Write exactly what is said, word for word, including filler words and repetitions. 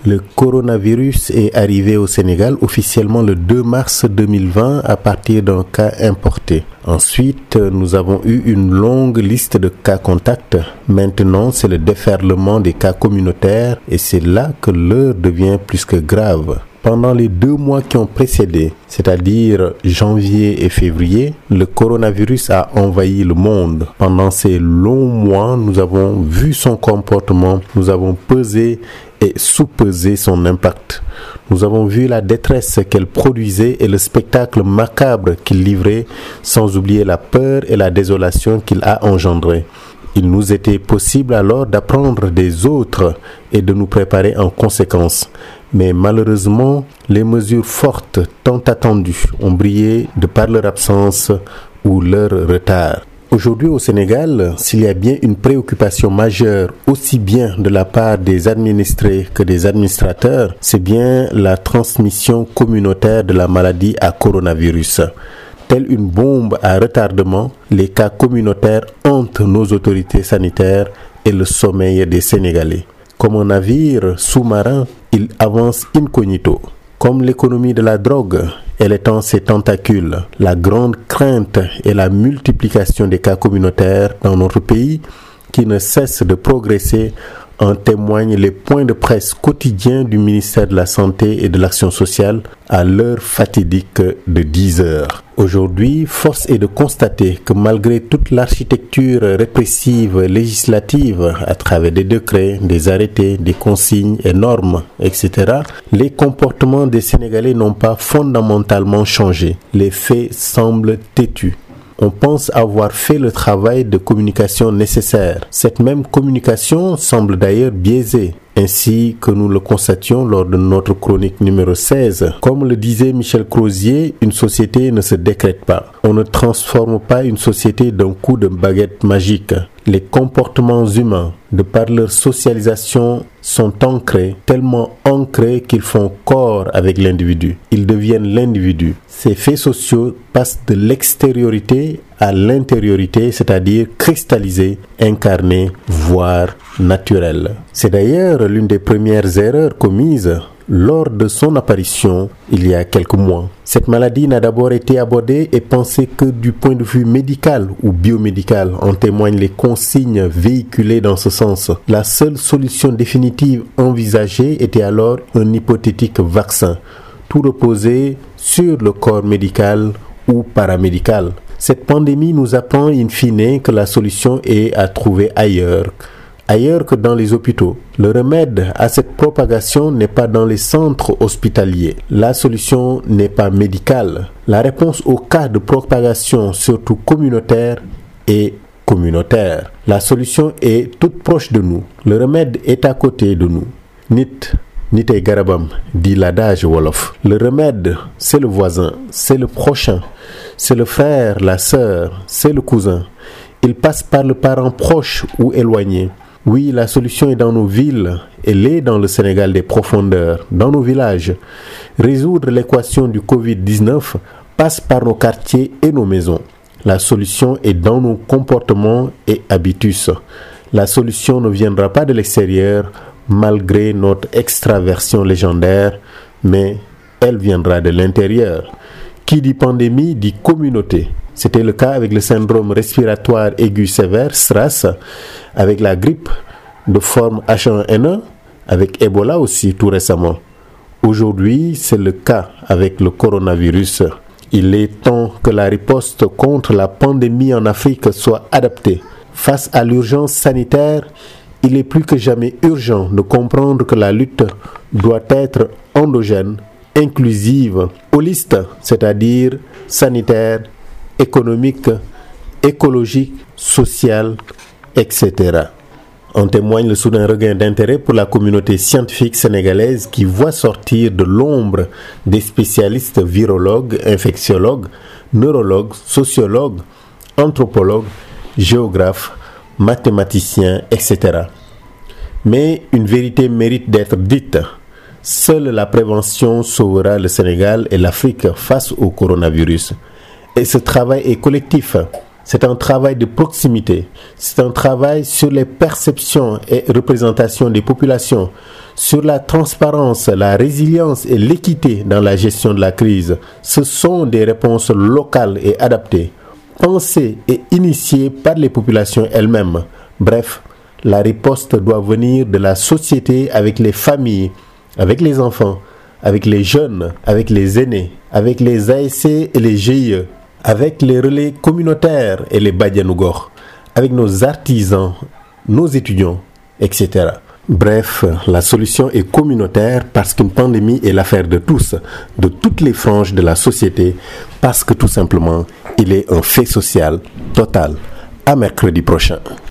Le coronavirus est arrivé au Sénégal officiellement le deux mars deux mille vingt à partir d'un cas importé. Ensuite, nous avons eu une longue liste de cas contacts. Maintenant, c'est le déferlement des cas communautaires et c'est là que l'heure devient plus que grave. Pendant les deux mois qui ont précédé, c'est-à-dire janvier et février, le coronavirus a envahi le monde. Pendant ces longs mois, nous avons vu son comportement, nous avons pesé et sous-pesé son impact. Nous avons vu la détresse qu'elle produisait et le spectacle macabre qu'il livrait, sans oublier la peur et la désolation qu'il a engendré. Il nous était possible alors d'apprendre des autres et de nous préparer en conséquence. Mais malheureusement, les mesures fortes tant attendues ont brillé de par leur absence ou leur retard. Aujourd'hui au Sénégal, s'il y a bien une préoccupation majeure, aussi bien de la part des administrés que des administrateurs, c'est bien la transmission communautaire de la maladie à coronavirus. Telle une bombe à retardement, les cas communautaires hantent nos autorités sanitaires et le sommeil des Sénégalais. Comme un navire sous-marin, il avance incognito. Comme l'économie de la drogue, elle étend ses tentacules. La grande crainte est la multiplication des cas communautaires dans notre pays qui ne cesse de progresser. En témoignent les points de presse quotidiens du ministère de la Santé et de l'Action sociale à l'heure fatidique de dix heures. Aujourd'hui, force est de constater que malgré toute l'architecture répressive législative à travers des décrets, des arrêtés, des consignes et normes, et cetera, les comportements des Sénégalais n'ont pas fondamentalement changé. Les faits semblent têtus. On pense avoir fait le travail de communication nécessaire. Cette même communication semble d'ailleurs biaisée, ainsi que nous le constations lors de notre chronique numéro seize. Comme le disait Michel Crozier, une société ne se décrète pas. On ne transforme pas une société d'un coup de baguette magique. Les comportements humains, de par leur socialisation, sont ancrés, tellement ancrés qu'ils font corps avec l'individu. Ils deviennent l'individu. Ces faits sociaux passent de l'extériorité à l'intériorité, c'est-à-dire cristallisés, incarnés, voire naturels. C'est d'ailleurs l'une des premières erreurs commises lors de son apparition il y a quelques mois. Cette maladie n'a d'abord été abordée et pensée que du point de vue médical ou biomédical, en témoignent les consignes véhiculées dans ce sens. La seule solution définitive envisagée était alors un hypothétique vaccin. Tout reposait sur le corps médical ou paramédical. Cette pandémie nous apprend in fine que la solution est à trouver ailleurs. Ailleurs que dans les hôpitaux. Le remède à cette propagation n'est pas dans les centres hospitaliers. La solution n'est pas médicale. La réponse au cas de propagation, surtout communautaire, est communautaire. La solution est toute proche de nous. Le remède est à côté de nous. Nit, nite garabam, dit l'adage wolof. Le remède, c'est le voisin, c'est le prochain, c'est le frère, la sœur, c'est le cousin. Il passe par le parent proche ou éloigné. Oui, la solution est dans nos villes, elle est dans le Sénégal des profondeurs, dans nos villages. Résoudre l'équation du covid dix-neuf passe par nos quartiers et nos maisons. La solution est dans nos comportements et habitus. La solution ne viendra pas de l'extérieur, malgré notre extraversion légendaire, mais elle viendra de l'intérieur. Qui dit pandémie dit communauté. C'était le cas avec le syndrome respiratoire aigu sévère, SRAS, avec la grippe de forme H un N un, avec Ebola aussi tout récemment. Aujourd'hui, c'est le cas avec le coronavirus. Il est temps que la riposte contre la pandémie en Afrique soit adaptée. Face à l'urgence sanitaire, il est plus que jamais urgent de comprendre que la lutte doit être endogène, inclusive, holiste, c'est-à-dire sanitaire, économique, écologique, social, et cetera. En témoigne le soudain regain d'intérêt pour la communauté scientifique sénégalaise qui voit sortir de l'ombre des spécialistes virologues, infectiologues, neurologues, sociologues, anthropologues, géographes, mathématiciens, et cetera. Mais une vérité mérite d'être dite. Seule la prévention sauvera le Sénégal et l'Afrique face au coronavirus. Et ce travail est collectif. C'est un travail de proximité. C'est un travail sur les perceptions et représentations des populations, sur la transparence, la résilience et l'équité dans la gestion de la crise. Ce sont des réponses locales et adaptées, pensées et initiées par les populations elles-mêmes. Bref, la riposte doit venir de la société avec les familles, avec les enfants, avec les jeunes, avec les aînés, avec les A S C et les G I E, avec les relais communautaires et les Badianougor, avec nos artisans, nos étudiants, et cetera. Bref, la solution est communautaire parce qu'une pandémie est l'affaire de tous, de toutes les franges de la société, parce que tout simplement, il est un fait social total. À mercredi prochain.